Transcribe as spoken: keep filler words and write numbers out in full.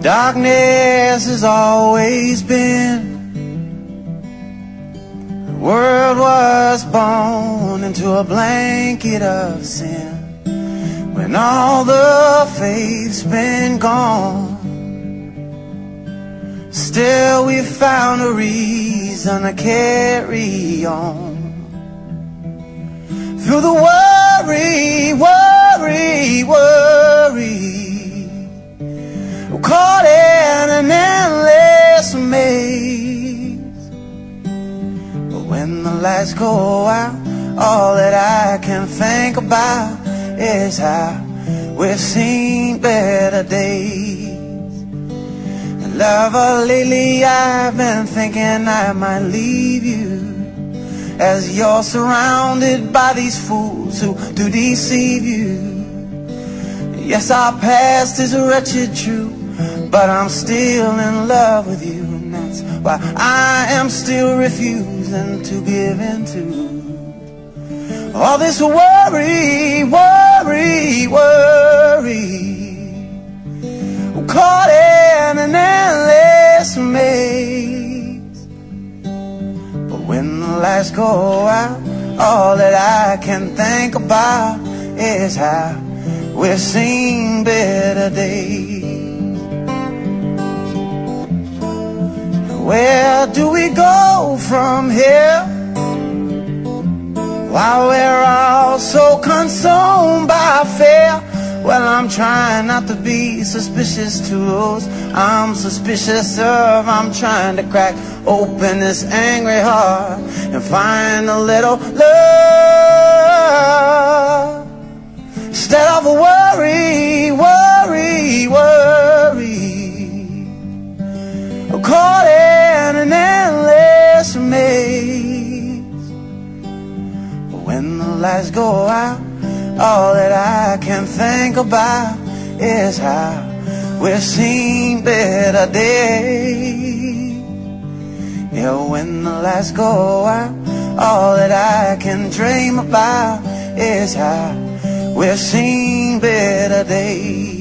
Darkness has always been. The world was born into a blanket of sin. When all the faith's been gone, still we found a reason to carry on. Through the worry, worry, worry, we're caught in an endless maze. But when the lights go out, all that I can think about is how we've seen better days. And lover, lately I've been thinking I might leave you, as you're surrounded by these fools who do deceive you. Yes, our past is wretched, true, but I'm still in love with you, and that's why I am still refusing to give in to all this worry, worry, worry. We're caught in an endless maze. But when the lights go out, all that I can think about is how we've seen better days. Where do we go from here, while we're all so consumed by fear? Well, I'm trying not to be suspicious to those I'm suspicious of. I'm trying to crack open this angry heart and find a little love, instead of a worry, worry, worry. I'm caught in an endless maze. But when the lights go out, all that I can think about is how we've seen better days. Yeah, when the lights go out, all that I can dream about is how we've seen better days.